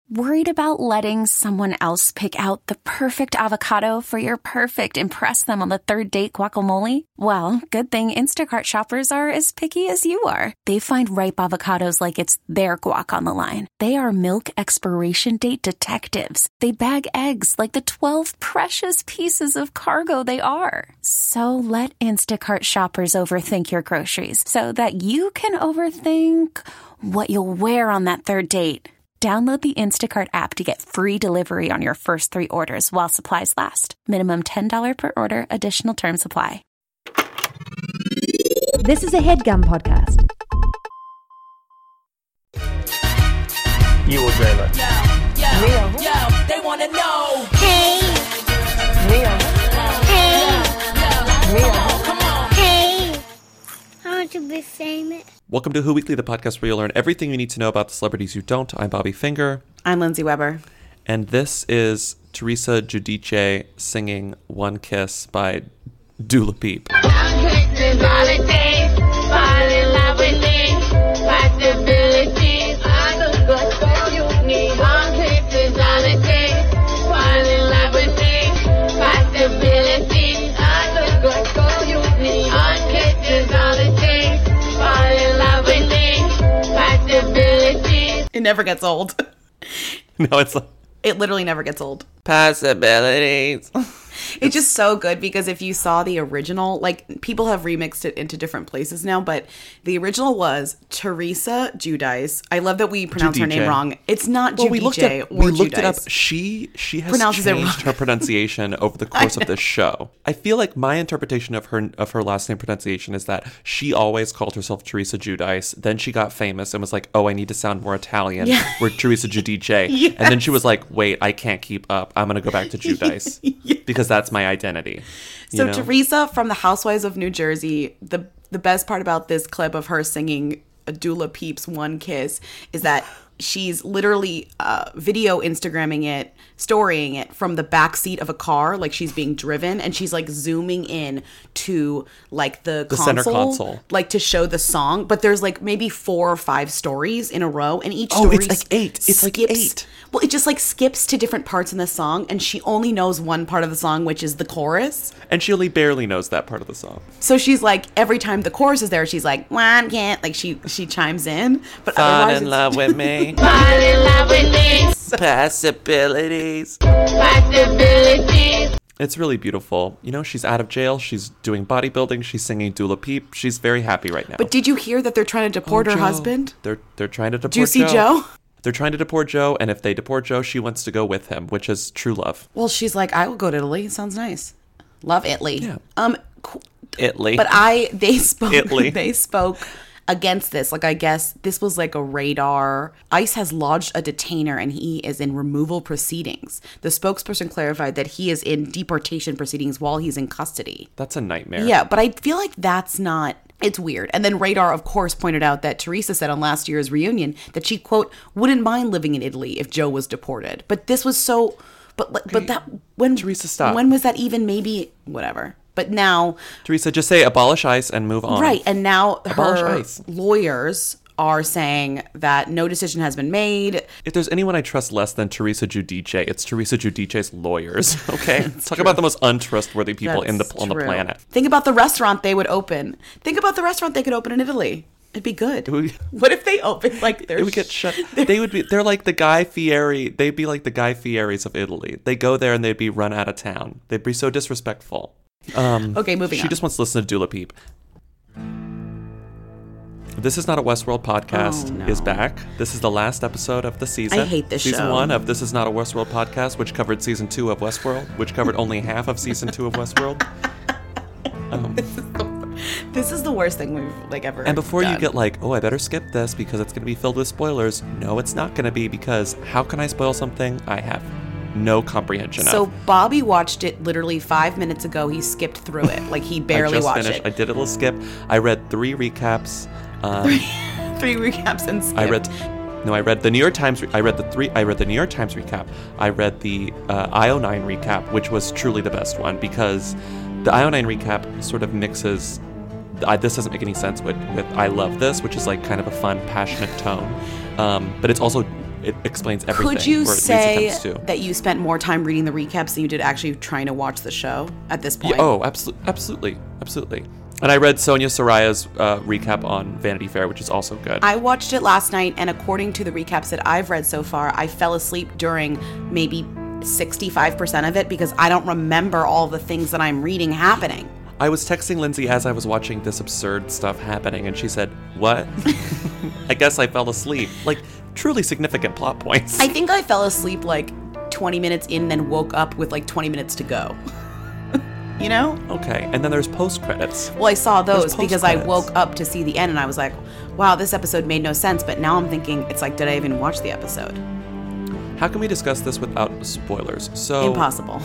Worried about letting someone else pick out the perfect avocado for your perfect impress them on the third date guacamole? Well, good thing Instacart shoppers are as picky as you are. They find ripe avocados like it's their guac on the line. They are milk expiration date detectives. They bag eggs like the 12 precious pieces of cargo they are. So let Instacart shoppers overthink your groceries so that you can overthink what you'll wear on that third date. Download the Instacart app to get free delivery on your first 3 orders while supplies last. Minimum $10 per order. Additional terms apply. This is a HeadGum podcast. You or Drayla? Yo, they want to know. Hey. Real. Hey. Real. Come on. Hey. I want to be famous. Welcome to Who Weekly, the podcast where you'll learn everything you need to know about the celebrities you don't. I'm Bobby Finger. I'm Lindsay Weber. And this is Teresa Giudice singing One Kiss by Dula Peep. It never gets old. No, it's like It literally never gets old. possibilities. It's just so good because if you saw the original, like people have remixed it into different places now, but the original was Teresa Giudice. I love that we pronounce her name Giudice. wrong. It's not Well, Giudice we looked it up. Giudice. She has Pronounces it changed wrong. her pronunciation over the course of this show. I feel like my interpretation of her last name pronunciation is that she always called herself Teresa Giudice. Then she got famous and was like, "Oh, I need to sound more Italian." Yeah. We're Teresa Giudice. Yes. And then she was like, "Wait, I can't keep up. I'm gonna go back to Giudice because that's my identity." So You know? Teresa from the Housewives of New Jersey, the best part about this clip of her singing Dula Peep's One Kiss is that she's literally video Instagramming it, storying it from the back seat of a car, like she's being driven, and she's like zooming in to like the center console, like to show the song. But there's like maybe 4 or 5 stories in a row, and each story it's like 8. It's like 8. Well, it just like skips to different parts in the song, and she only knows one part of the song, which is the chorus. And she only barely knows that part of the song. So she's like, every time the chorus is there, she's like, "One can't," like she chimes in. But Fall otherwise, in love with me. Fall in love with me. Possibilities. Possibilities. It's really beautiful. You know, she's out of jail. She's doing bodybuilding. She's singing Dula Peep. She's very happy right now. But did you hear that they're trying to deport her Joe. husband? They're trying to deport Juicy Joe? They're trying to deport Joe, and if they deport Joe, she wants to go with him, which is true love. Well, she's like, I will go to Italy. Sounds nice. Love Italy. Yeah. Italy. Italy. But they spoke. Italy. They spoke against this. Like, I guess this was like a radar. ICE has lodged a detainer and he is in removal proceedings. The spokesperson clarified that he is in deportation proceedings while he's in custody. That's a nightmare. Yeah, but I feel like that's not. It's weird. And then Radar, of course, pointed out that Teresa said on last year's reunion that she, quote, wouldn't mind living in Italy if Joe was deported. But this was so. But that when Teresa, stop. When was that even? Maybe whatever. But now, Teresa, just say abolish ICE and move on. right? And now Abolish her ICE. lawyers are saying that no decision has been made. If there's anyone I trust less than Teresa Giudice, it's Teresa Giudice's lawyers. Okay, talk about the most untrustworthy people on the True. planet. Think about the restaurant they would open. Think about the restaurant they could open in Italy. It'd be good. What if they open like their? It would get shut. They're like the Guy Fieri. They'd be like the Guy Fieris of Italy. They go there and they'd be run out of town. They'd be so disrespectful. Okay, moving on. She just wants to listen to Dula Peep. This Is Not a Westworld podcast Oh, no. is back. This is the last episode of the season. I hate this Season show. 1 of This Is Not a Westworld podcast, which covered Season 2 of Westworld, which covered only half of Season 2 of Westworld. This is the worst thing we've ever. And before you done. get like, oh, I better skip this because it's going to be filled with spoilers. No, it's not going to be, because how can I spoil something I have no comprehension So of? Bobby watched it literally 5 minutes ago. He skipped through it. Like he barely I just watched finished. it. I did a little skip. I read 3 recaps. 3 recaps and skipped. I read the New York Times. I read the New York Times recap. I read the IO9 recap, which was truly the best one, because the IO9 recap sort of mixes. This doesn't make any sense with I Love This, which is like kind of a fun, passionate tone, but it's also it explains everything. Could you or at least say attempts to. that you spent more time reading the recaps than you did actually trying to watch the show at this point? Yeah, oh, absolutely. And I read Sonia Soraya's recap on Vanity Fair, which is also good. I watched it last night, and according to the recaps that I've read so far, I fell asleep during maybe 65% of it because I don't remember all the things that I'm reading happening. I was texting Lindsay as I was watching this absurd stuff happening, and she said, "What?" I guess I fell asleep. Like, truly significant plot points. I think I fell asleep like 20 minutes in, then woke up with like 20 minutes to go. You know? Okay, and then there's post-credits. Well, I saw those There's because I post-credits. woke up to see the end, and I was like, wow, this episode made no sense. But now I'm thinking, it's like, did I even watch the episode? How can we discuss this without spoilers? So Impossible.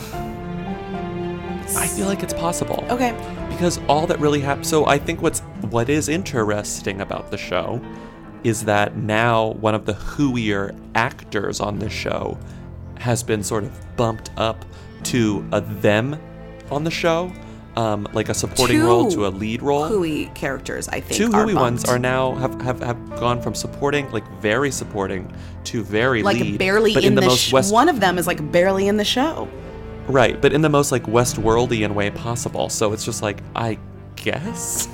I feel like it's possible. Okay. Because all that really happened. So I think what is interesting about the show is that now one of the whoier actors on the show has been sort of bumped up to a them on the show, like a supporting role to a lead role. Hooey characters, I think, Two are hooey ones bumped. are now have gone from supporting, like very supporting, to very like lead. barely but in the most one of them is like barely in the show. Right, but in the most like Westworldian way possible. So it's just like, I guess.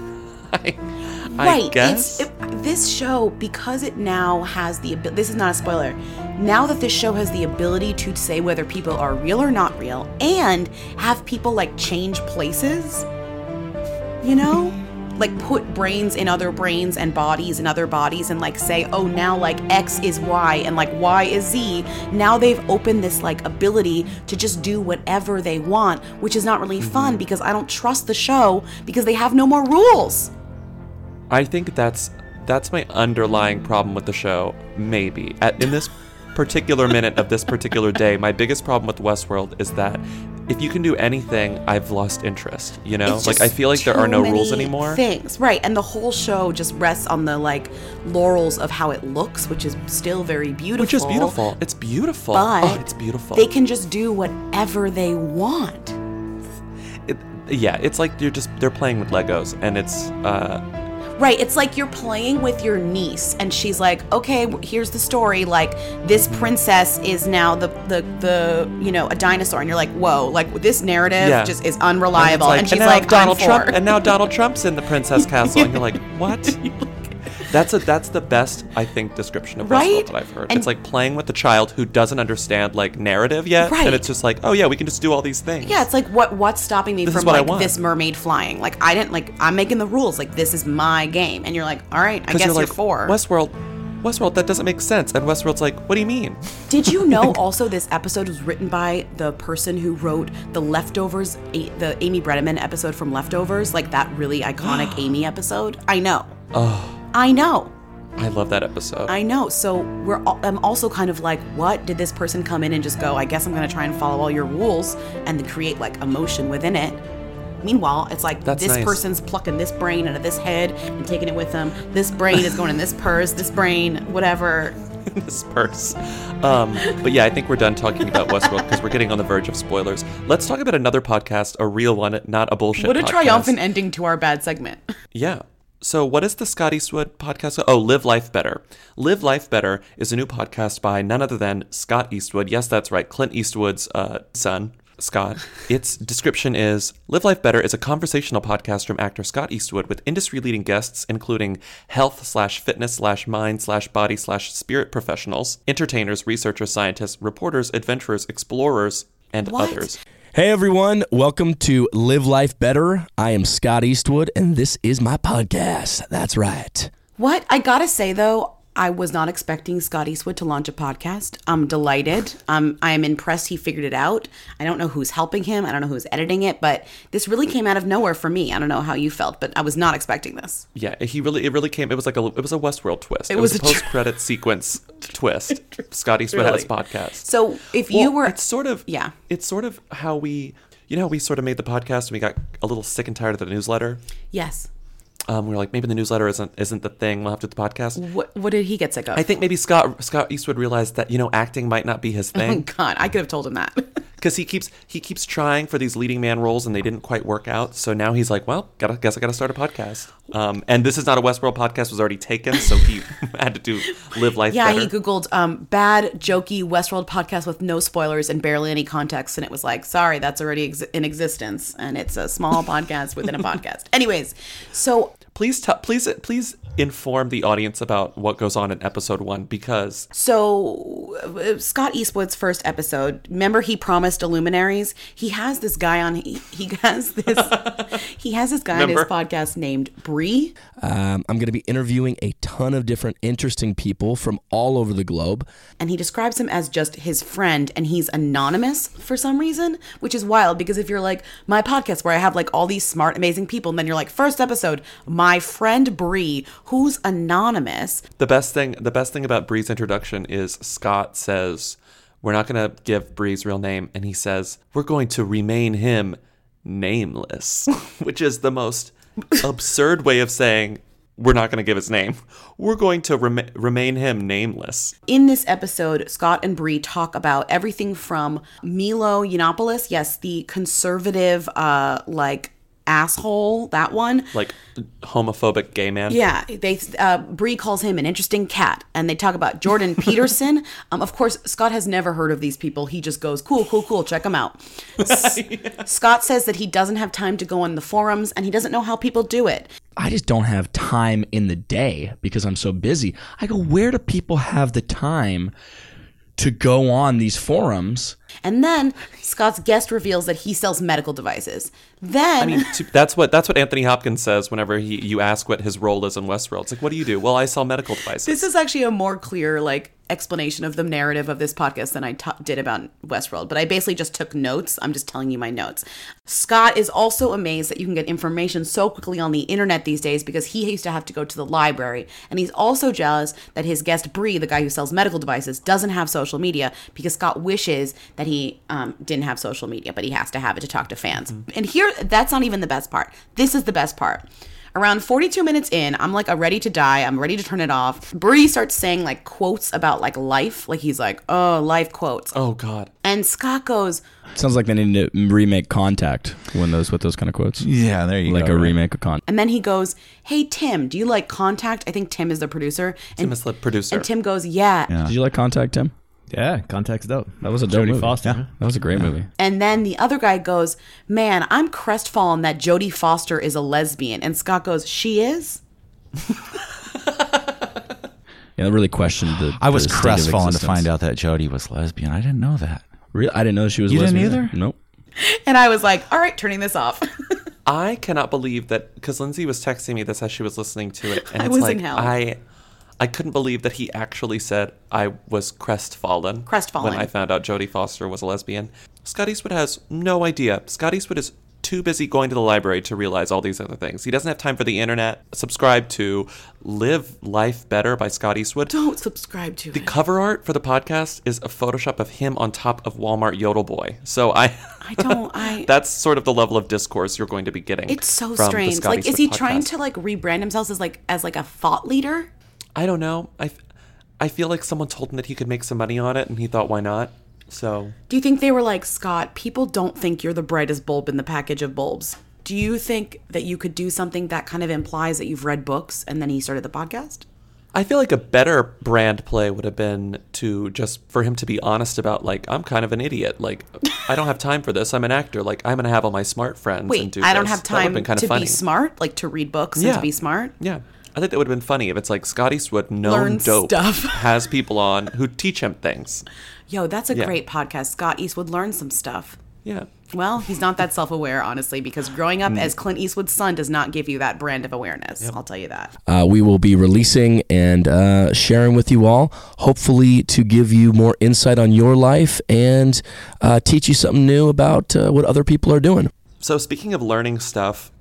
I guess. This show, because it now has the ability, this is not a spoiler, now that this show has the ability to say whether people are real or not real, and have people like change places, you know? Like put brains in other brains and bodies in other bodies and like say, oh, now like X is Y and like Y is Z. Now they've opened this like ability to just do whatever they want, which is not really fun because I don't trust the show because they have no more rules. I think that's my underlying problem with the show, maybe. In this particular minute of this particular day, my biggest problem with Westworld is that if you can do anything, I've lost interest, you know? It's Like, just I feel like there are too no many rules anymore. Things, right. And the whole show just rests on the, like, laurels of how it looks, which is still very beautiful. Which is beautiful. It's beautiful. But oh, it's beautiful. they can just do whatever they want. Yeah, it's like they're playing with Legos, and it's, Right, it's like you're playing with your niece, and she's like, okay, here's the story, like, this princess is now the you know, a dinosaur, and you're like, whoa, like, this narrative Yeah. just is unreliable, and she's now like, Donald I'm Trump, for. and now Donald Trump's in the Princess Castle, and you're like, what? That's the best, I think, description of Right? Westworld that I've heard. And- it's like playing with the child who doesn't understand like narrative yet, Right. and it's just like, oh yeah, we can just do all these things. Yeah, it's like what's stopping me This is from what I like want. this mermaid flying? Like I'm making the rules. Like this is my game, and you're like, all right, I Because guess you're you're like, for. Westworld, that doesn't make sense. And Westworld's like, what do you mean? Did you know also this episode was written by the person who wrote The Leftovers, the Amy Brenneman episode from Leftovers, like that really iconic Amy episode? I know. I know. I love that episode. I know. So I'm also kind of like, what? Did this person come in and just go, I guess I'm going to try and follow all your rules and then create like emotion within it? Meanwhile, it's like That's this nice. person's plucking this brain out of this head and taking it with them. This brain is going in this purse, this brain, whatever. This purse. But yeah, I think we're done talking about Westworld because we're getting on the verge of spoilers. Let's talk about another podcast, a real one, not a bullshit What a podcast. triumphant ending to our bad segment. Yeah. So what is the Scott Eastwood podcast? Oh, Live Life Better. Live Life Better is a new podcast by none other than Scott Eastwood. Yes, that's right. Clint Eastwood's son, Scott. Its description is, Live Life Better is a conversational podcast from actor Scott Eastwood with industry-leading guests, including health/fitness/mind/body/spirit professionals, entertainers, researchers, scientists, reporters, adventurers, explorers, and What? others. Hey everyone, welcome to Live Life Better. I am Scott Eastwood, and this is my podcast. That's right. What? I gotta say, though, I was not expecting Scott Eastwood to launch a podcast. I'm delighted. I am impressed he figured it out. I don't know who's helping him. I don't know who's editing it, but this really came out of nowhere for me. I don't know how you felt, but I was not expecting this. Yeah, it really came. It was a Westworld twist. It was was a a post-credit sequence twist. Scott Eastwood had his Really? podcast. So if you were... it's sort of Yeah. It's sort of how we, how we sort of made the podcast and we got a little sick and tired of the newsletter. Yes. We were like, maybe the newsletter isn't the thing. We'll have to do the podcast. What did he get sick of? I think maybe Scott Eastwood realized that acting might not be his Oh, thing. God, I could have told him that. because he keeps trying for these leading man roles and they didn't quite work out. So now he's like, well, guess I gotta start a podcast. And This Is Not a Westworld podcast was already taken, so he had to do Live Life Better. He Googled bad, jokey Westworld podcast with no spoilers and barely any context, and it was like, sorry, that's already in existence, and it's a small podcast within a podcast. Anyways, so Please inform the audience about what goes on in episode 1, because Scott Eastwood's first episode, remember he promised Illuminaries? He has this guy on he has this guy on his podcast named Bree. I'm going to be interviewing a ton of different interesting people from all over the globe. And he describes him as just his friend, and he's anonymous for some reason, which is wild because if you're like, my podcast where I have like all these smart, amazing people, and then you're like, first episode, my friend Bree, who's anonymous. The best thing about Bree's introduction is Scott says, we're not going to give Bree's real name, and he says, we're going to remain him nameless, which is the most absurd way of saying we're not going to give his name. We're going to remain him nameless. In this episode, Scott and Bree talk about everything from Milo Yiannopoulos, yes, the conservative, asshole, that one. Like homophobic gay man. Yeah, Bree calls him an interesting cat, and they talk about Jordan Peterson. Of course, Scott has never heard of these people. He just goes, cool, check them out. Scott says that he doesn't have time to go on the forums, and he doesn't know how people do it. I just don't have time in the day because I'm so busy. I go, where do people have the time to go on these forums? And then Scott's guest reveals that he sells medical devices. Then, I mean, that's what Anthony Hopkins says whenever you ask what his role is in Westworld. It's like, what do you do? Well, I sell medical devices. This is actually a more clear explanation of the narrative of this podcast than I did about Westworld. But I basically just took notes. I'm just telling you my notes. Scott is also amazed that you can get information so quickly on the internet these days because he used to have to go to the library. And he's also jealous that his guest Bree, the guy who sells medical devices, doesn't have social media because Scott wishes that he didn't have social media, but he has to have it to talk to fans. Mm-hmm. And here, that's not even the best part. This is the best part. Around 42 minutes in, I'm ready to die. I'm ready to turn it off. Bree starts saying quotes about life. He's like, oh, life quotes. Oh, God. And Scott goes, sounds like they need to remake Contact with those kind of quotes. Yeah, there you go. Like a remake of Contact. And then he goes, hey, Tim, do you like Contact? I think Tim is the producer. Tim is the producer. And Tim goes, yeah. Did you like Contact, Tim? Yeah, Contact's dope. That was a dope movie. Jodie Foster. Yeah. That was a great movie. And then the other guy goes, man, I'm crestfallen that Jodie Foster is a lesbian. And Scott goes, she is? Yeah, that really questioned the I was the state of crestfallen to existence. find out that Jodie was lesbian. I didn't know that. Really? I didn't know she was You lesbian. didn't either? Nope. And I was like, all right, turning this off. I cannot believe that, because Lindsay was texting me this as she was listening to it. And I it's was like, in hell. I couldn't believe that he actually said I was crestfallen. Crestfallen. When I found out Jodie Foster was a lesbian. Scott Eastwood has no idea. Scott Eastwood is too busy going to the library to realize all these other things. He doesn't have time for the internet. Subscribe to Live Life Better by Scott Eastwood. Don't subscribe to The it. cover art for the podcast is a Photoshop of him on top of Walmart Yodel Boy. So that's sort of the level of discourse you're going to be getting. It's so from the strange. Scott Is Eastwood he podcast. trying to rebrand himself as a thought leader? I don't know. I feel like someone told him that he could make some money on it, and he thought, why not? So, Do you think they were like, Scott, people don't think you're the brightest bulb in the package of bulbs? Do you think that you could do something that kind of implies that you've read books and then he started the podcast? I feel like a better brand play would have been for him to be honest about, I'm kind of an idiot. I don't have time for this. I'm an actor. I'm going to have all my smart friends and do Wait, I don't this. have That would time been kind to of funny. be smart? To read books and Yeah. to be smart? Yeah. I think that would have been funny if it's Scott Eastwood, known Learn dope, stuff. has people on who teach him things. Yo, that's a Yeah. great podcast. Scott Eastwood learns some stuff. Yeah. Well, he's not that self-aware, honestly, because growing up as Clint Eastwood's son does not give you that brand of awareness. I'll tell you that. We will be releasing and sharing with you all, hopefully to give you more insight on your life and teach you something new about what other people are doing. So speaking of learning stuff,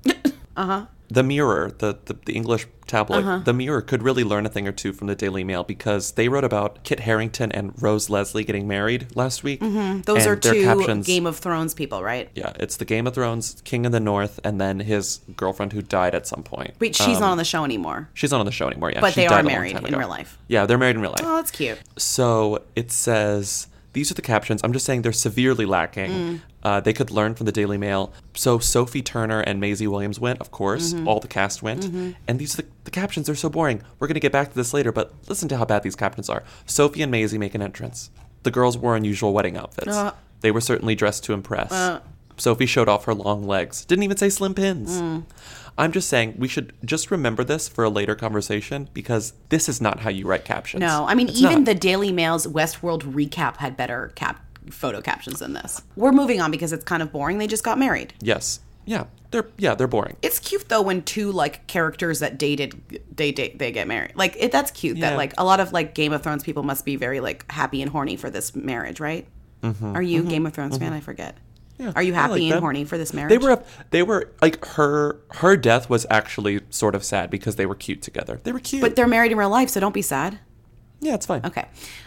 The Mirror, the English tabloid, The Mirror could really learn a thing or two from the Daily Mail because they wrote about Kit Harington and Rose Leslie getting married last week. Those and are their two captions, Game of Thrones people, right? Yeah, it's the Game of Thrones King of the North and then his girlfriend who died at some point. Wait, she's not on the show anymore. She's not on the show anymore, yeah. But She they died are a long married time in ago. real life. Yeah, they're married in real life. Oh, that's cute. So it says these are the captions. I'm just saying they're severely lacking. They could learn from the Daily Mail. So Sophie Turner and Maisie Williams went, of course. All the cast went. And these are the captions are so boring. We're going to get back to this later, but listen to how bad these captions are. Sophie and Maisie make an entrance. The girls wore unusual wedding outfits. They were certainly dressed to impress. Sophie showed off her long legs. Didn't even say slim pins. I'm just saying we should just remember this for a later conversation because this is not how you write captions. No, I mean, It's even not. the Daily Mail's Westworld recap had better photo captions than this. We're moving on because it's kind of boring. They just got married. Yes. Yeah. They're boring. It's cute though when two like characters that dated they get married. Like that's cute. Yeah. That like a lot of like Game of Thrones people must be very like happy and horny for this marriage, right? Are you a Game of Thrones fan? I forget. Yeah, Are you I happy like and them. horny for this marriage? They were like her death was actually sort of sad because they were cute together. They were cute. But they're married in real life, so don't be sad. Yeah, it's fine. Okay.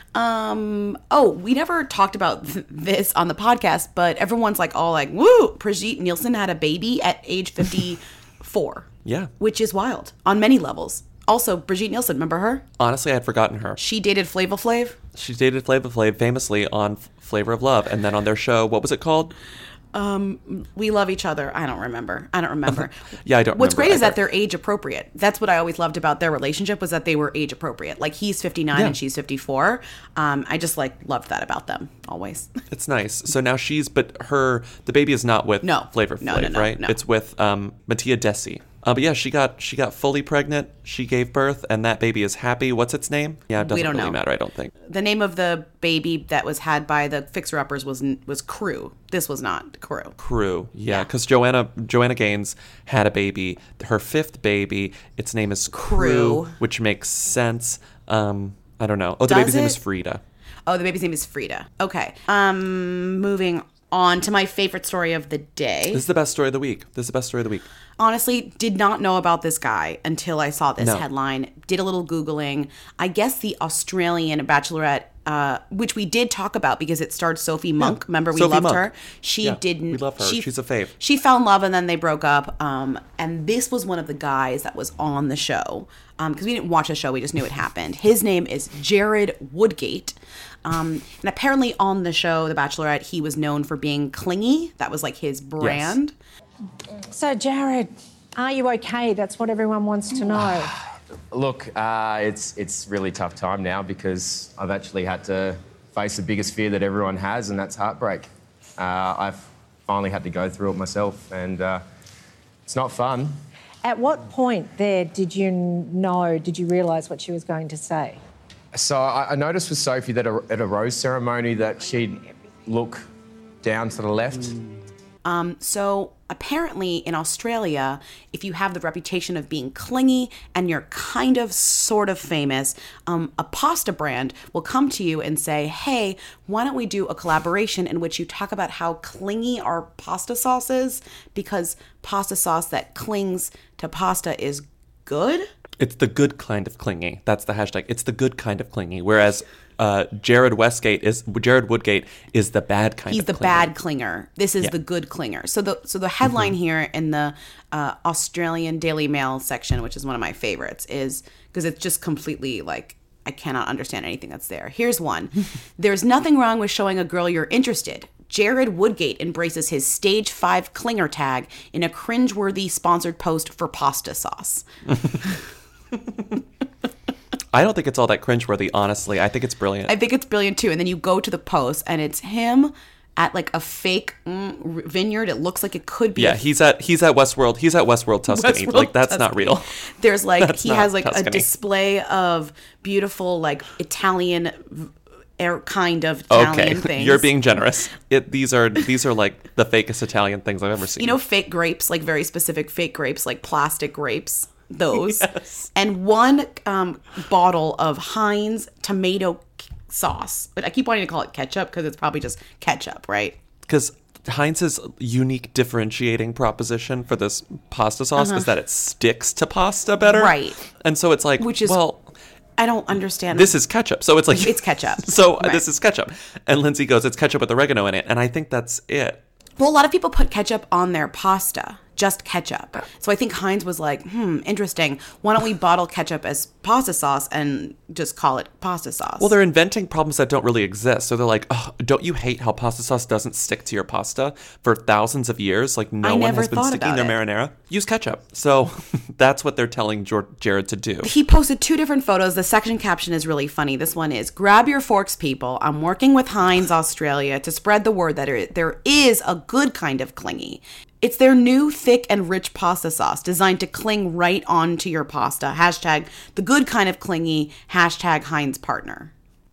We never talked about this on the podcast, but everyone's like all like, woo, Brigitte Nielsen had a baby at age 54. Yeah. Which is wild on many levels. Also, Brigitte Nielsen, remember her? Honestly, I had forgotten her. She dated Flava Flav. She dated Flava Flav famously on Flavor of Love, and then on their show, what was it called? We Love Each Other. I don't remember. Yeah, I don't What's remember great is either. that they're age appropriate. That's what I always loved about their relationship was that they were age appropriate. Like he's 59 Yeah. and she's 54. I just like loved that about them always. It's nice. So now the baby is not with Flavor Flav, No, right? no. It's with Mattia Desi. But yeah, she got fully pregnant. She gave birth, and that baby is happy. What's its name? Yeah, it doesn't don't really know. matter, I don't think. The name of the baby that was had by the fixer-uppers was Crew. This was not Crew. Crew, yeah, because Joanna Gaines had a baby, her fifth baby. Its name is Crew, which makes sense. I don't know. Oh, the baby's name is Frida. Oh, the baby's name is Frida. Okay. Moving on to my favorite story of the day. This is the best story of the week. Honestly, did not know about this guy until I saw this No. headline. Did a little Googling. I guess the Australian Bachelorette, which we did talk about because it starred Sophie Monk. Remember, we Sophie loved Monk. her. She Yeah, didn't. we love her. She's a fave. She fell in love and then they broke up. And this was one of the guys that was on the show. Because we didn't watch the show, we just knew it happened. His name is Jared Woodgate. And apparently on the show, The Bachelorette, he was known for being clingy. That was like his brand. So, Jared, are you okay? That's what everyone wants to know. Look, it's really tough time now because I've actually had to face the biggest fear that everyone has, and that's heartbreak. I've finally had to go through it myself, and it's not fun. At what point there did you realise what she was going to say? So I noticed with Sophie that at a rose ceremony that she'd look down to the left. So apparently in Australia, if you have the reputation of being clingy and you're kind of sort of famous, a pasta brand will come to you and say, hey, why don't we do a collaboration in which you talk about how clingy our pasta sauce is? Because pasta sauce that clings to pasta is good. It's the good kind of clingy. That's the hashtag. It's the good kind of clingy. Whereas Jared Woodgate is the bad kind. He's the clingy. bad clinger. This is the good clinger. So the headline here in the Australian Daily Mail section, which is one of my favorites, is because it's just completely like I cannot understand anything that's there. Here's one. There's nothing wrong with showing a girl you're interested. Jared Woodgate embraces his stage 5 clinger tag in a cringeworthy sponsored post for pasta sauce. I don't think it's all that cringeworthy, honestly. I think it's brilliant. I think it's brilliant too. And then you go to the post and it's him at like a fake vineyard. It looks like it could be. Yeah, he's at Westworld. He's at Westworld Tuscany. Like that's not real. There's like That's he not has like Tuscany. a display of beautiful like Italian kind of Italian things. You're being generous. These are like the fakest Italian things I've ever seen. You know, fake grapes, like very specific fake grapes, like plastic grapes. Those Yes. And one bottle of Heinz tomato sauce. But I keep wanting to call it ketchup because it's probably just ketchup, right? Because Heinz's unique differentiating proposition for this pasta sauce is that it sticks to pasta better, Right. And so it's like, Which is I don't understand. This is ketchup. So it's like It's ketchup. So Right. this is ketchup, and Lindsay goes, "It's ketchup with oregano in it," and I think that's it. Well, a lot of people put ketchup on their pasta. just ketchup. So I think Heinz was like, interesting. Why don't we bottle ketchup as pasta sauce and just call it pasta sauce? Well, they're inventing problems that don't really exist. So they're like, oh, don't you hate how pasta sauce doesn't stick to your pasta for thousands of years? Like no one has been sticking their marinara. Use ketchup. So that's what they're telling Jared to do. He posted 2 different photos. The section caption is really funny. This one is, grab your forks, people. I'm working with Heinz Australia to spread the word that there is a good kind of clingy. It's their new thick and rich pasta sauce designed to cling right onto your pasta. Hashtag the good kind of clingy. Hashtag Heinz partner.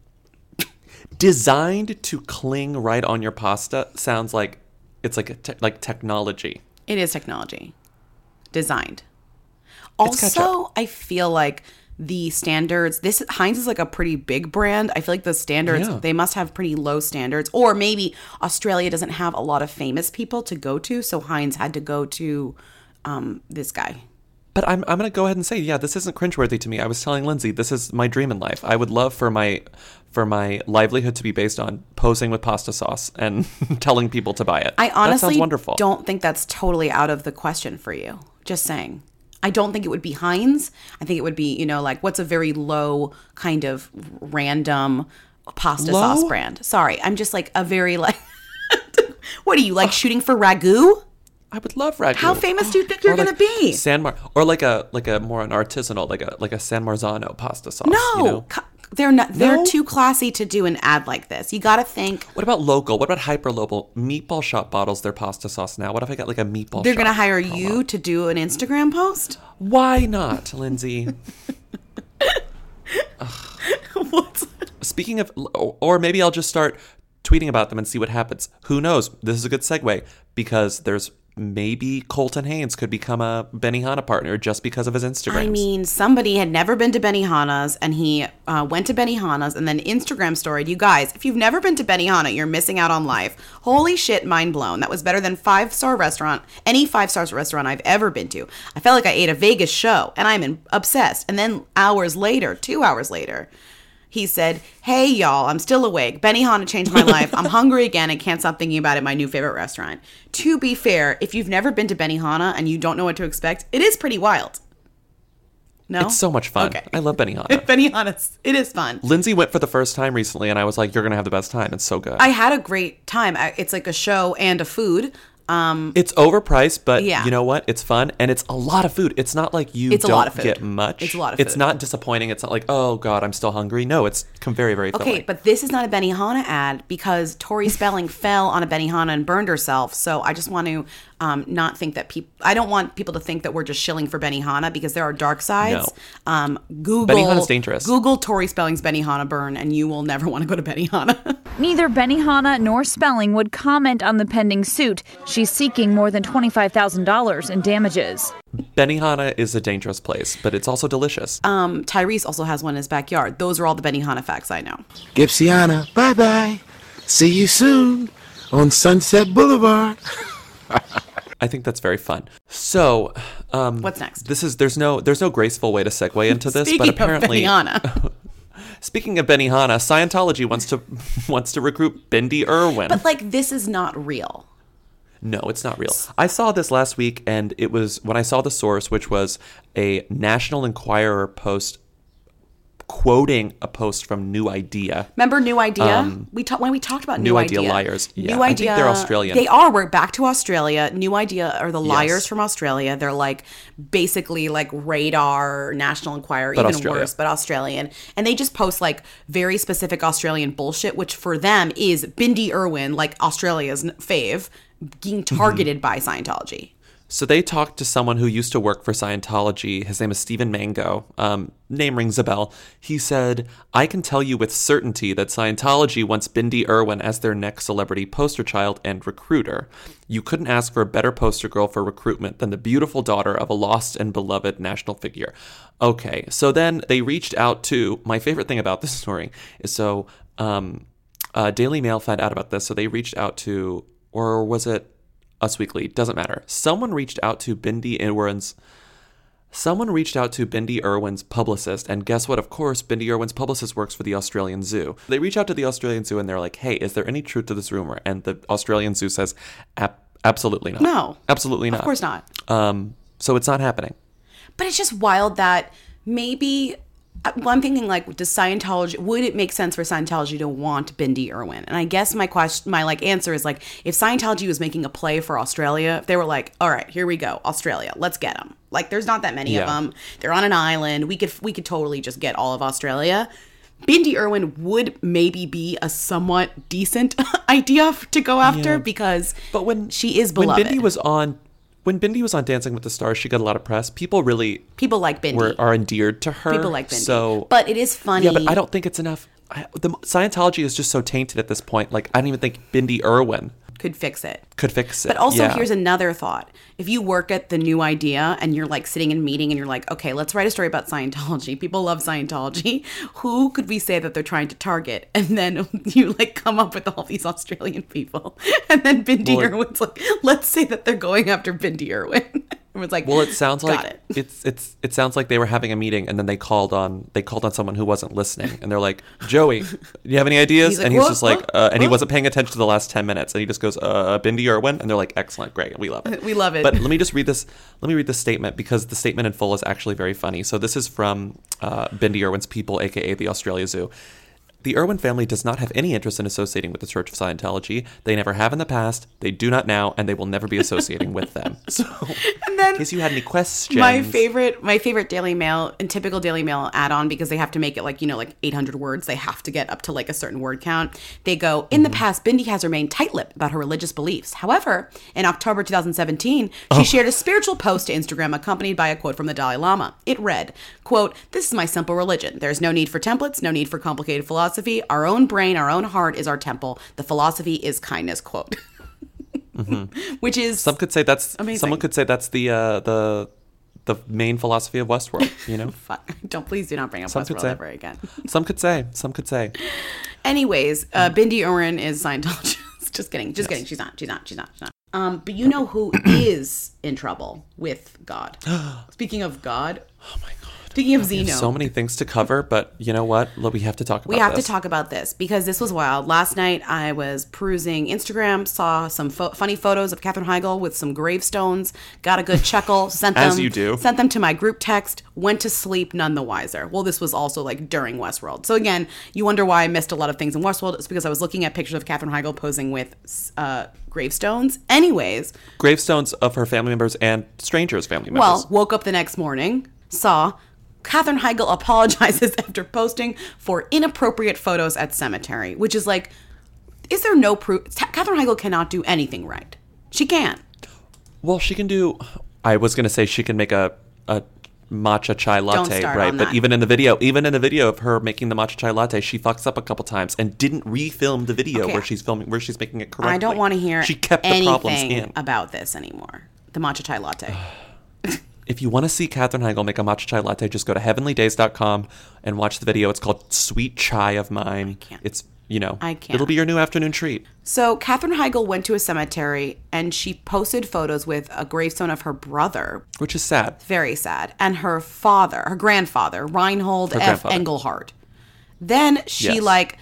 Designed to cling right on your pasta sounds like it's like technology. It is technology. Designed. Also, I feel like the standards, Heinz is like a pretty big brand. I feel like the standards, they must have pretty low standards. Or maybe Australia doesn't have a lot of famous people to go to, so Heinz had to go to this guy. But I'm going to go ahead and say, this isn't cringeworthy to me. I was telling Lindsay, this is my dream in life. I would love for my livelihood to be based on posing with pasta sauce and telling people to buy it. I honestly that sounds wonderful. Don't think that's totally out of the question for you. Just saying. I don't think it would be Heinz. I think it would be, like what's a very low kind of random pasta sauce brand. Sorry, I'm just like a very like, what are you, like shooting for Ragu? I would love Ragu. How famous do you think you're going to be? Or like a more an artisanal, like a San Marzano pasta sauce. No, they're not. They're too classy to do an ad like this. You got to think. What about local? What about hyper local? Meatball Shop bottles their pasta sauce now. What if I got like a Meatball Shop? They're going to hire you to do an Instagram post? Why not, Lindsay? Speaking of, or maybe I'll just start tweeting about them and see what happens. Who knows? This is a good segue because there's maybe Colton Haynes could become a Benihana partner just because of his Instagram. I mean, somebody had never been to Benihana's and he went to Benihana's and then Instagram storied. You guys, if you've never been to Benihana, you're missing out on life. Holy shit, mind blown. That was better than any 5-star restaurant I've ever been to. I felt like I ate a Vegas show and I'm obsessed. And then 2 hours later, he said, hey, y'all, I'm still awake. Benihana changed my life. I'm hungry again and can't stop thinking about it, my new favorite restaurant. To be fair, if you've never been to Benihana and you don't know what to expect, it is pretty wild. No? It's so much fun. Okay. I love Benihana. Benihana, it is fun. Lindsay went for the first time recently, and I was like, you're going to have the best time. It's so good. I had a great time. It's like a show and a food. It's overpriced, but you know what? It's fun, and it's a lot of food. It's not like you don't get much. It's a lot of food. It's not disappointing. It's not like, oh, God, I'm still hungry. No, it's very, very filling. Okay, but this is not a Benihana ad because Tori Spelling fell on a Benihana and burned herself, so I just want to not think that I don't want people to think that we're just shilling for Benihana because there are dark sides. No. Benihana's dangerous. Google Tori Spelling's Benihana burn and you will never want to go to Benihana. Neither Benihana nor Spelling would comment on the pending suit. She's seeking more than $25,000 in damages. Benihana is a dangerous place, but it's also delicious. Tyrese also has one in his backyard. Those are all the Benihana facts I know. Gipsiana, bye-bye. See you soon on Sunset Boulevard. I think that's very fun. So, what's next? There's no graceful way to segue into this, but apparently, speaking of Benihana, Scientology wants to recruit Bindi Irwin. But like, this is not real. No, it's not real. I saw this last week, and it was when I saw the source, which was a National Enquirer post quoting a post from New Idea. Remember New Idea? When we talked about New Idea. Liars. Yeah, New Idea, I think they're Australian. They are. We're back to Australia. New Idea are the liars from Australia. They're like basically like Radar, National Enquirer, but even worse, but Australian. And they just post like very specific Australian bullshit, which for them is Bindi Irwin, like Australia's fave, being targeted by Scientology. So they talked to someone who used to work for Scientology. His name is Stephen Mango. Name rings a bell. He said, I can tell you with certainty that Scientology wants Bindi Irwin as their next celebrity poster child and recruiter. You couldn't ask for a better poster girl for recruitment than the beautiful daughter of a lost and beloved national figure. Okay, so then they reached out to, my favorite thing about this story is Daily Mail found out about this. So they reached out to, or was it Us Weekly? Doesn't matter. Someone reached out to Bindi Irwin's publicist, and guess what? Of course, Bindi Irwin's publicist works for the Australian Zoo. They reach out to the Australian Zoo and they're like, hey, is there any truth to this rumor? And the Australian Zoo says, Absolutely not. No. Absolutely not. Of course not. So it's not happening. But it's just wild that maybe, well, I'm thinking like, does Scientology, would it make sense for Scientology to want Bindi Irwin? And I guess my answer is like, if Scientology was making a play for Australia, if they were like, all right, here we go, Australia, let's get them. Like, there's not that many of them. They're on an island. We could totally just get all of Australia. Bindi Irwin would maybe be a somewhat decent idea to go after because she is beloved. When Bindi was on Dancing with the Stars, she got a lot of press. People like Bindi. Are endeared to her. People like Bindi. So, but it is funny. Yeah, but I don't think it's enough. The Scientology is just so tainted at this point. Like, I don't even think Bindi Irwin could fix it. But also, here's another thought. If you work at the New Idea and you're like sitting in a meeting and you're like, okay, let's write a story about Scientology. People love Scientology. Who could we say that they're trying to target? And then you like come up with all these Australian people. And then Bindi Irwin's like, let's say that they're going after Bindi Irwin. Everyone's like, well, it sounds like it sounds like they were having a meeting and then they called on someone who wasn't listening and they're like, Joey, do you have any ideas? Like, and he's just like, and he wasn't paying attention to the last 10 minutes and he just goes, Bindi Irwin, and they're like, excellent, great, we love it. We love it. But let me read this statement because the statement in full is actually very funny. So this is from Bindi Irwin's people, aka the Australia Zoo. The Irwin family does not have any interest in associating with the Church of Scientology. They never have in the past, they do not now, and they will never be associating with them. So, and then, in case you had any questions. My favorite Daily Mail, and typical Daily Mail add-on, because they have to make it like 800 words. They have to get up to like a certain word count. They go, in the past, Bindi has remained tight-lipped about her religious beliefs. However, in October 2017, she shared a spiritual post to Instagram accompanied by a quote from the Dalai Lama. It read, quote, "This is my simple religion. There's no need for templates, no need for complicated philosophy. Our own brain, our own heart is our temple. The philosophy is kindness," quote. Which is some could say that's amazing. Someone could say that's the main philosophy of Westworld, Fuck. Please do not bring up Westworld ever again. Some could say. Anyways, Bindi Irwin is Scientologist. Just kidding. She's not. But you know who is in trouble with God? Speaking of God. Oh my God. Speaking of Zeno. So many things to cover, but you know what? We have to talk about this. We have to talk about this because this was wild. Last night I was perusing Instagram, saw some funny photos of Katherine Heigl with some gravestones, got a good chuckle, sent them. As you do. Sent them to my group text, went to sleep none the wiser. Well, this was also like during Westworld. So again, you wonder why I missed a lot of things in Westworld. It's because I was looking at pictures of Katherine Heigl posing with gravestones. Anyways. Gravestones of her family members and strangers' family members. Well, woke up the next morning, saw Katherine Heigl apologizes after posting for inappropriate photos at cemetery, which is like, is there no proof? Katherine Heigl cannot do anything right. She can't. Well, she can do, I was going to say she can make a matcha chai latte, right? But even in the video of her making the matcha chai latte, she fucks up a couple times and didn't refilm the video where she's making it correctly. I don't want to hear she kept the problems in. About this anymore. The matcha chai latte. If you want to see Katherine Heigl make a matcha chai latte, just go to heavenlydays.com and watch the video. It's called Sweet Chai of Mine. I can't. It's, I can't. It'll be your new afternoon treat. So Katherine Heigl went to a cemetery and she posted photos with a gravestone of her brother. Which is sad. Very sad. And her grandfather, Reinhold F. Engelhardt. Then she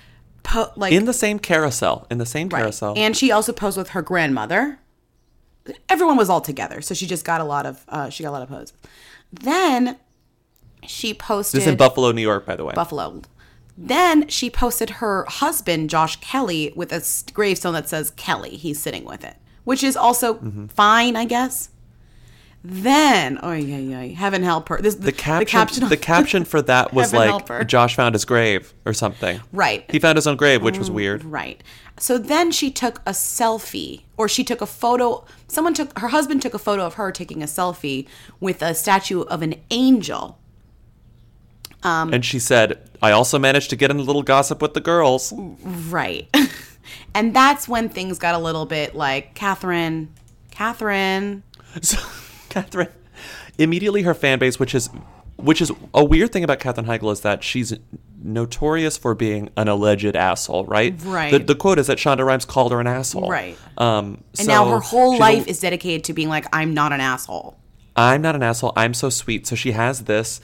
in the same carousel. Carousel. And she also posed with her grandmother. Everyone was all together, so she just got a lot of poses. Then she posted. This is in Buffalo, New York, by the way. Buffalo. Then she posted her husband, Josh Kelly, with a gravestone that says Kelly. He's sitting with it, which is also fine, I guess. Then, heaven help her. The caption for that was like, Josh found his grave or something. Right. He found his own grave, which was weird. Right. So then she took a selfie, or she took a photo. Her husband took a photo of her taking a selfie with a statue of an angel. And she said, I also managed to get in a little gossip with the girls. Right. And that's when things got a little bit like, Katherine. So, Katherine, immediately her fan base, which is a weird thing about Katherine Heigl, is that she's notorious for being an alleged asshole, right? Right. The quote is that Shonda Rhimes called her an asshole. Right. And now her whole life is dedicated to being like, I'm not an asshole. I'm not an asshole. I'm so sweet. So she has this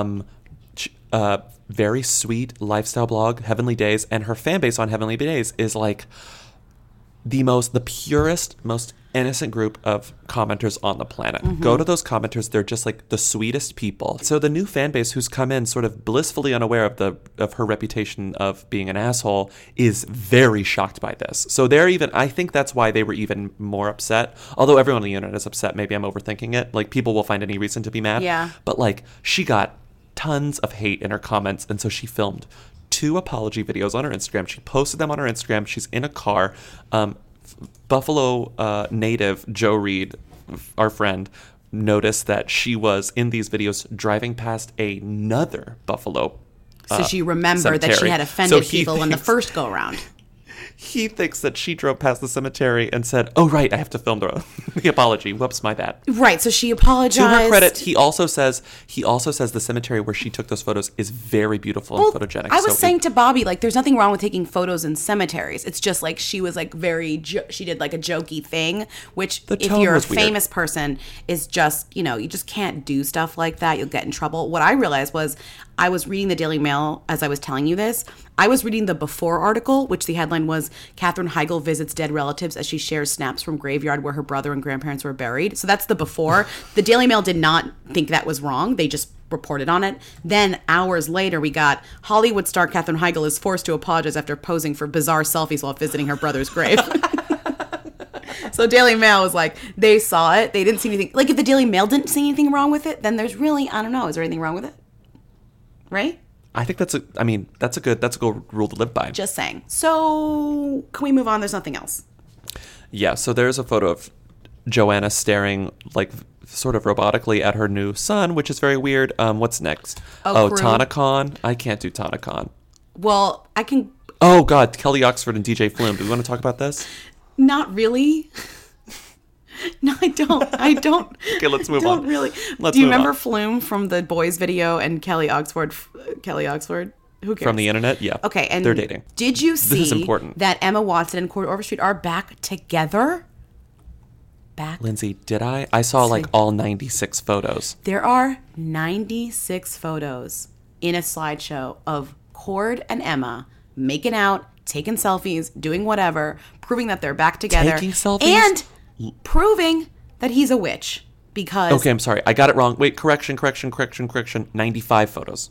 very sweet lifestyle blog, Heavenly Days, and her fan base on Heavenly Days is like the purest, most innocent group of commenters on the planet. Go to those commenters. They're just like the sweetest people. So the new fan base who's come in sort of blissfully unaware of her reputation of being an asshole is very shocked by this. So I think that's why they were even more upset. Although everyone on the internet is upset. Maybe I'm overthinking it. Like, people will find any reason to be mad. Yeah. But like, she got tons of hate in her comments. And so she filmed 2 apology videos on her Instagram. She posted them on her Instagram. She's in a car. Buffalo native Joe Reed, our friend, noticed that she was in these videos driving past another Buffalo So she remembered cemetery. that she had offended people in the first go round. He thinks that she drove past the cemetery and said, "Oh, right, I have to film the apology. Whoops, my bad." Right, so she apologized. To her credit, he also says the cemetery where she took those photos is very beautiful and photogenic. I was saying to Bobby, like, there's nothing wrong with taking photos in cemeteries. It's just like she was like she did like a jokey thing, which if you're a famous person is just, you just can't do stuff like that. You'll get in trouble. What I realized was I was reading the Daily Mail as I was telling you this. I was reading the Before article, which the headline was, Katherine Heigl visits dead relatives as she shares snaps from graveyard where her brother and grandparents were buried. So that's the Before. The Daily Mail did not think that was wrong. They just reported on it. Then hours later, we got Hollywood star Katherine Heigl is forced to apologize after posing for bizarre selfies while visiting her brother's grave. So Daily Mail was like, they saw it. They didn't see anything. Like, if the Daily Mail didn't see anything wrong with it, then there's really, I don't know, is there anything wrong with it? Right? I think that's a good rule to live by. Just saying. So can we move on? There's nothing else. Yeah, so there's a photo of Joanna staring like sort of robotically at her new son, which is very weird. What's next? TanaCon. I can't do TanaCon. Well, I can. Oh God, Kelly Oxford and DJ Flume. Do we want to talk about this? Not really. No, I don't. Okay, let's move on. Really. Do you remember Flume from the Boys video and Kelly Oxford? Who cares? From the internet? Yeah. Okay, and they're dating. Did you see this is important. that Emma Watson and Corey Overstreet are back together? Lindsay, did I? I saw like all 96 photos. There are 96 photos in a slideshow of Cord and Emma making out, taking selfies, doing whatever, proving that they're back together. Taking selfies? And proving that he's a witch because... Okay, I'm sorry. I got it wrong. Wait, correction. 95 photos.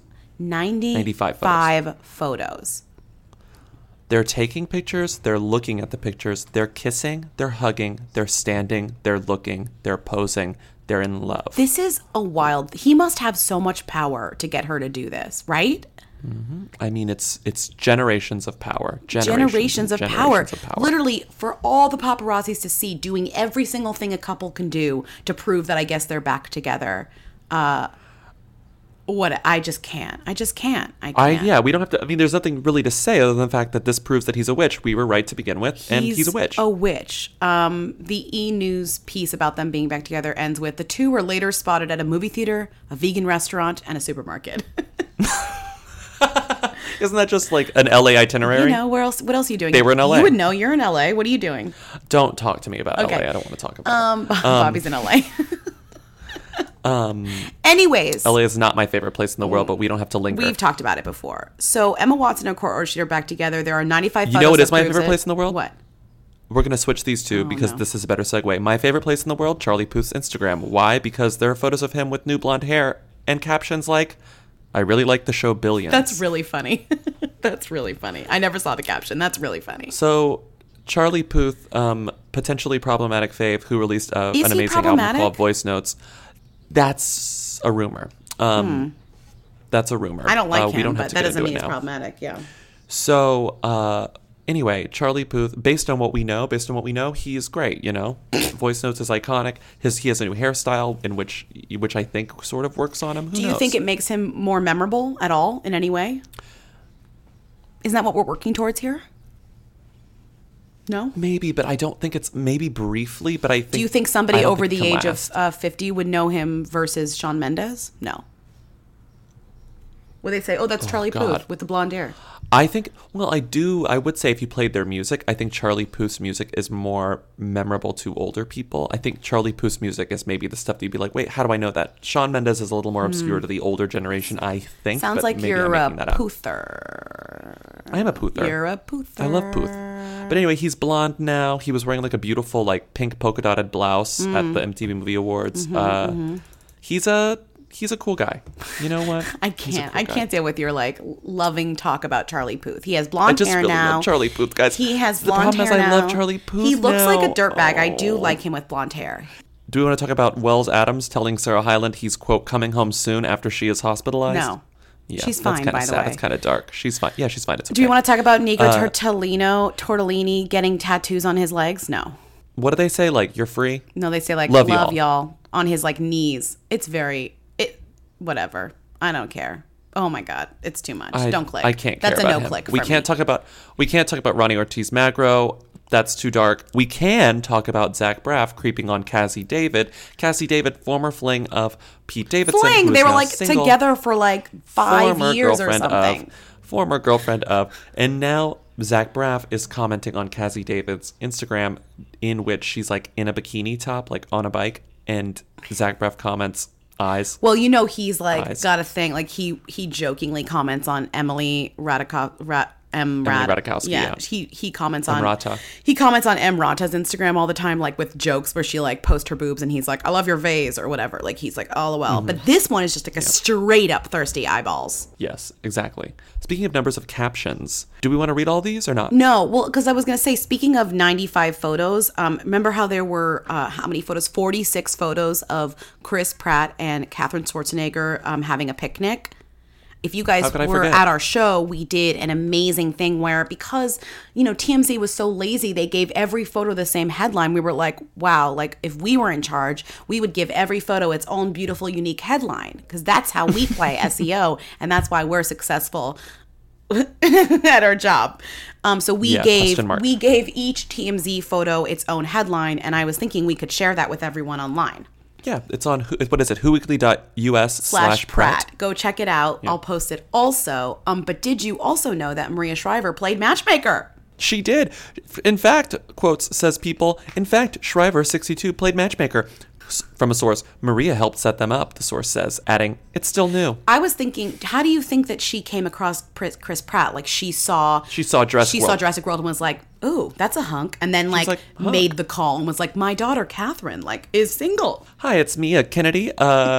95 photos. They're taking pictures. They're looking at the pictures. They're kissing. They're hugging. They're standing. They're looking. They're posing. They're in love. This is a wild... He must have so much power to get her to do this, right? Mm-hmm. I mean, it's generations of power. Generations of power. Literally, for all the paparazzis to see, doing every single thing a couple can do to prove that I guess they're back together. I just can't. I can't. We don't have to. I mean, there's nothing really to say other than the fact that this proves that he's a witch. We were right to begin with, and he's a witch. A witch. The E! News piece about them being back together ends with the two were later spotted at a movie theater, a vegan restaurant, and a supermarket. Isn't that just like an LA itinerary? Where else? What else are you doing? They were in LA. You would know. You're in LA. What are you doing? Don't talk to me about LA. I don't want to talk about it. Bobby's in LA. Anyways, LA is not my favorite place in the world, but we don't have to linger. We've talked about it before. So Emma Watson and Corey Overstreet are back together. There are 95 photos. You know what is my favorite place in the world? What? We're going to switch these two because this is a better segue. My favorite place in the world, Charlie Puth's Instagram. Why? Because there are photos of him with new blonde hair and captions like, I really like the show Billions. That's really funny. That's really funny. I never saw the caption. That's really funny. So Charlie Puth, potentially problematic fave, who released an amazing album called Voice Notes. That's a rumor. That's a rumor. I don't like him, we don't have but to that get doesn't into mean it it's now. problematic. Yeah. So anyway, Charlie Puth, based on what we know, he is great. Voice Notes is iconic. He has a new hairstyle in which I think sort of works on him. Who Do you knows? think it makes him more memorable at all in any way? Isn't that what we're working towards here? No? Maybe, but I don't think it's maybe briefly, but I think... Do you think somebody over the age of 50 would know him versus Shawn Mendes? No. Where they say, "Oh, that's Charlie God. Puth with the blonde hair." I think, well, I would say if you played their music, I think Charlie Puth's music is more memorable to older people. I think Charlie Puth's music is maybe the stuff that you'd be like, wait, how do I know that? Shawn Mendes is a little more obscure to the older generation, I think. Sounds but like maybe you're I'm a making that up. Puther. I am a Puther. You're a Puther. I love Puth. But anyway, he's blonde now. He was wearing like a beautiful like pink polka dotted blouse at the MTV Movie Awards. He's a cool guy. You know what? I can't deal with your like loving talk about Charlie Puth. He has blonde hair really now. love Charlie Puth, guys. He has The blonde problem hair is now. I love Charlie Puth. He looks now. like a dirtbag. I do Oh. like him with blonde hair. Do we want to talk about Wells Adams telling Sarah Hyland he's quote coming home soon after she is hospitalized? No. Yeah, She's that's fine, kinda by the sad. way. That's kind of dark. She's fine. Yeah, she's fine. It's okay. Do you want to talk about Nico Tortellini getting tattoos on his legs? No. What do they say? Like, you're free? No, they say like Love love y'all. y'all on his like knees. It's whatever. I don't care. Oh my god, it's too much. Don't click. I can't. That's care a about no him. click. We for can't me. talk about Ronnie Ortiz Magro. That's too dark. We can talk about Zach Braff creeping on Cassie David. Cassie David, former fling of Pete Davidson. who Fling. is They were now like single. together for like 5 years or something. Former girlfriend of, and now Zach Braff is commenting on Cassie David's Instagram, in which she's like in a bikini top, like on a bike, and Zach Braff comments, eyes. Well, you know he's like Eyes. got a thing. Like he jokingly comments on Emily Ratajkowski. Yeah. He comments on Emrata. He comments on Emrata's Instagram all the time, like with jokes where she like posts her boobs and he's like, "I love your vase" or whatever. Like he's like, "Oh well." But this one is just like a straight up thirsty eyeballs. Yes, exactly. Speaking of numbers of captions, do we want to read all these or not? No, well, because I was going to say, speaking of 95 photos, remember how there were, how many photos? 46 photos of Chris Pratt and Katherine Schwarzenegger having a picnic. If you guys were forget? at our show, we did an amazing thing where, because, you know, TMZ was so lazy, they gave every photo the same headline. We were like, wow, like if we were in charge, we would give every photo its own beautiful, unique headline, because that's how we play SEO, and that's why we're successful at our job. So we gave each TMZ photo its own headline, and I was thinking we could share that with everyone online. Yeah, it's on, what is it, whoweekly.us/Pratt. Go check it out. Yeah. I'll post it also. But did you also know that Maria Shriver played Matchmaker? She did. In fact, quotes, says people, in fact, Shriver, 62, played Matchmaker. From a source, Maria helped set them up, the source says, adding, it's still new. I was thinking, how do you think that she came across Chris Pratt? Like she saw Jurassic World. And was like, ooh, that's a hunk. And then like made the call and was like, my daughter Catherine like is single. Hi, it's Mia Kennedy.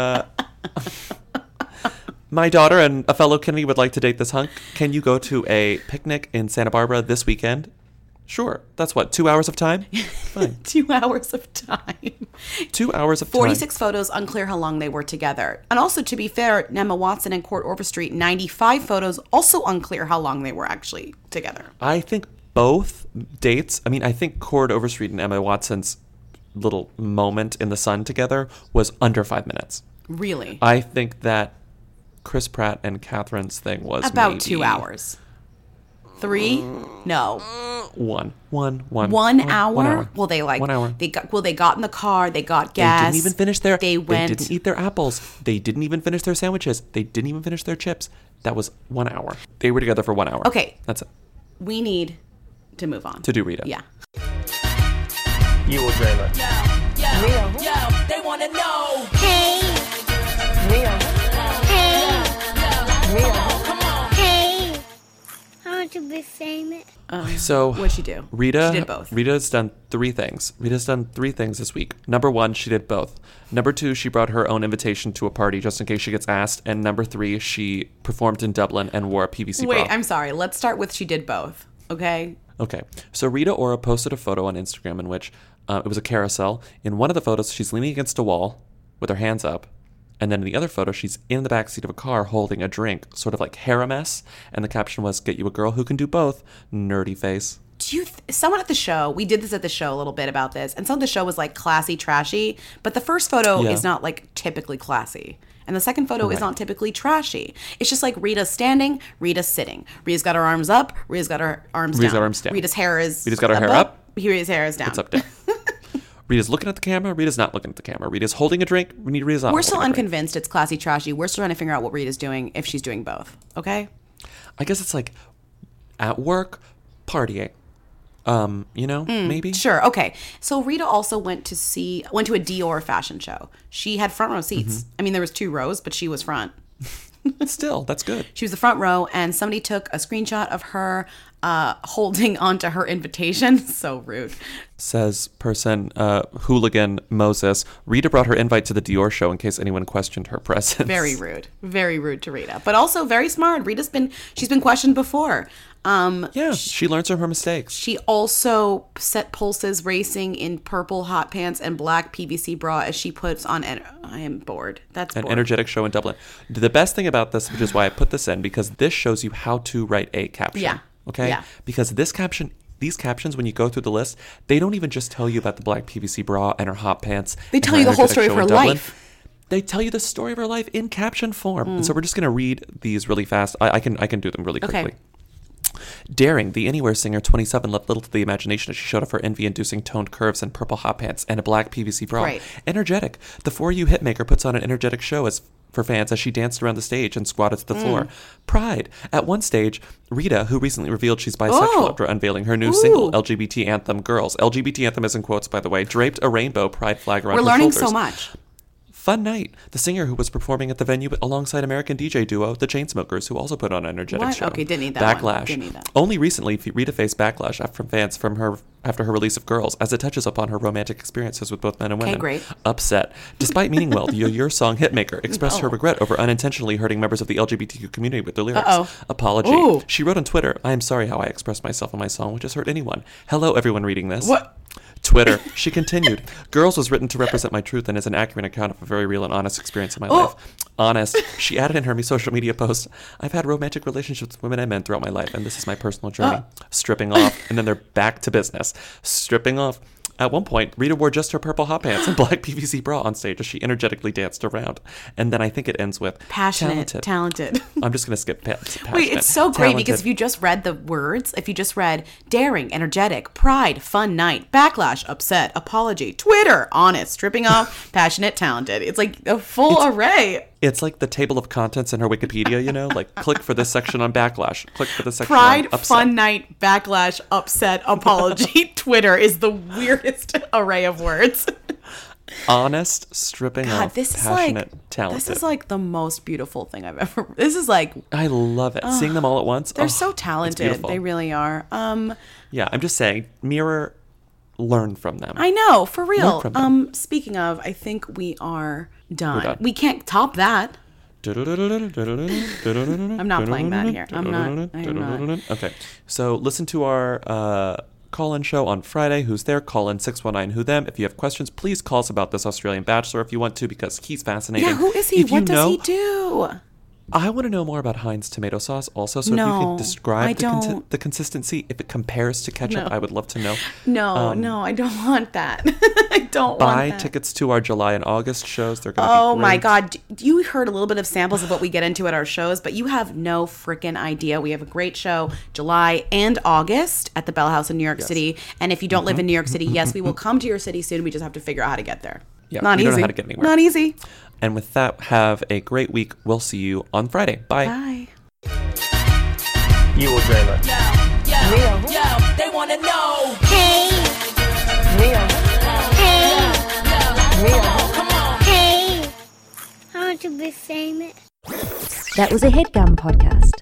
My daughter and a fellow Kennedy would like to date this hunk. Can you go to a picnic in Santa Barbara this weekend? Sure. That's what, 2 hours of time? Fine. 2 hours of time. 2 hours of time. 46 photos, unclear how long they were together. And also, to be fair, Emma Watson and Court Overstreet, 95 photos, also unclear how long they were actually together. I think both dates, I think Court Overstreet and Emma Watson's little moment in the sun together was under 5 minutes. Really? I think that Chris Pratt and Catherine's thing was about maybe 2 hours. 3? No. 1 hour? 1 hour. Well, they like 1 hour. they got in the car, they got gas. They didn't even finish their. They didn't eat their apples. They didn't even finish their sandwiches. They didn't even finish their chips. That was 1 hour. They were together for 1 hour. Okay. That's it. We need to move on. To do Rita. Yeah. You or Jayla? Yo, they wanna know. Hey, Real. hey, Real. hey. I want to be famous. So What'd she do? Rita. She did both. Rita's done 3 things. Rita's done 3 things this week. Number 1, she did both. Number 2, she brought her own invitation to a party just in case she gets asked. And number 3, she performed in Dublin and wore a PVC bra. Wait, I'm sorry. Let's start with she did both. Okay. Okay, so Rita Ora posted a photo on Instagram in which it was a carousel. In one of the photos, she's leaning against a wall with her hands up. And then in the other photo, she's in the backseat of a car holding a drink, sort of like harem-esque. And the caption was, get you a girl who can do both, nerdy face. Someone at the show, we did this at the show a little bit about this, and some of the show was like classy, trashy, but the first photo is not like typically classy. And the second photo is not typically trashy. It's just like Rita standing, Rita sitting. Rita's got her arms up, Rita's got her arms down. Rita's got her arms down. Rita's hair is Rita's got her hair up. Rita's hair is down. It's up down. Rita's looking at the camera. Rita's not looking at the camera. Rita's holding a drink. Rita's not. We're still holding a drink. unconvinced it's classy trashy. We're still trying to figure out what Rita's doing, if she's doing both. Okay. I guess it's like at work, partying. Maybe. Sure. Okay. So Rita also went to a Dior fashion show. She had front row seats. I mean, there was 2 rows, but she was front. Still, that's good. She was the front row, and somebody took a screenshot of her holding onto her invitation. So rude. Says person, hooligan Moses. Rita brought her invite to the Dior show in case anyone questioned her presence. Very rude. Very rude to Rita. But also very smart. She's been questioned before. She learns from her mistakes. She also set pulses racing in purple hot pants and black PVC bra as she puts on. I am bored. That's an bored. energetic show in Dublin. The best thing about this, which is why I put this in, because this shows you how to write a caption. Yeah. Okay. Yeah. Because these captions, when you go through the list, they don't even just tell you about the black PVC bra and her hot pants. They tell you the whole story of her life. They tell you the story of her life in caption form. And so we're just going to read these really fast. I can do them really quickly. Okay. Daring, the Anywhere singer 27 left little to the imagination as she showed off her envy-inducing toned curves and purple hot pants and a black PVC bra. Right. Energetic, the For You hitmaker puts on an energetic show for fans as she danced around the stage and squatted to the floor. Pride. At one stage, Rita, who recently revealed she's bisexual after unveiling her new single, LGBT anthem Girls. LGBT anthem is in quotes, by the way. Draped a rainbow pride flag around her shoulders. We're learning so much. Fun Night, the singer who was performing at the venue alongside American DJ duo The Chainsmokers, who also put on an energetic show. Okay, didn't need that Backlash. one. Didn't need that. Only recently, Rita faced backlash from fans after her release of Girls, as it touches upon her romantic experiences with both men and women. Okay, great. Upset. Despite meaning well, the Your Song hitmaker expressed her regret over unintentionally hurting members of the LGBTQ community with their lyrics. Apology. Ooh. She wrote on Twitter, "I am sorry how I expressed myself in my song, which has hurt anyone. Hello, everyone reading this." What? Twitter. She continued, "Girls was written to represent my truth and is an accurate account of a very real and honest experience in my life." Honest. She added in her social media post, "I've had romantic relationships with women and men throughout my life, and this is my personal journey." Stripping off, and then they're back to business. Stripping off. At one point, Rita wore just her purple hot pants and black PVC bra on stage as she energetically danced around. And then I think it ends with passionate, talented. I'm just going to skip passionate. Wait, it's so great because if you just read the words, if you just read daring, energetic, pride, fun night, backlash, upset, apology, Twitter, honest, stripping off, passionate, talented. It's like a full array. It's like the table of contents in her Wikipedia, like click for this section on backlash, click for this section Pride, on upset. fun night, backlash, upset, apology. Twitter is the weirdest array of words. Honest, stripping off, passionate, talented. This is like the most beautiful thing I've ever. This is like I love it. Seeing them all at once. They're so talented. They really are. Yeah, I'm just saying, mirror, learn from them. I know, for real. Learn from them. Speaking of, I think we are done. We're done. We can't top that. I'm not playing that here. I'm not. Okay, so listen to our call-in show on Friday. Who's there? Call in 619-WHO-THEM. If you have questions, please call us about this Australian bachelor if you want to, because he's fascinating. Yeah, who is he? What does he do? I want to know more about Heinz tomato sauce also, so if you can describe the consistency, if it compares to ketchup, I would love to know. No, I don't want that. I don't want that. Buy tickets to our July and August shows. They're going to be great. Oh my God. You heard a little bit of samples of what we get into at our shows, but you have no freaking idea. We have a great show July and August at the Bell House in New York City. And if you don't live in New York City, yes, we will come to your city soon. We just have to figure out how to get there. Yeah, Not we easy. don't know how to get anywhere. Not easy. And with that, have a great week. We'll see you on Friday. Bye. Bye. You or Jayla? Yo, they wanna know. Hey. Real. Hey. Real. Come on. Hey. I want to be famous. That was a HeadGum podcast.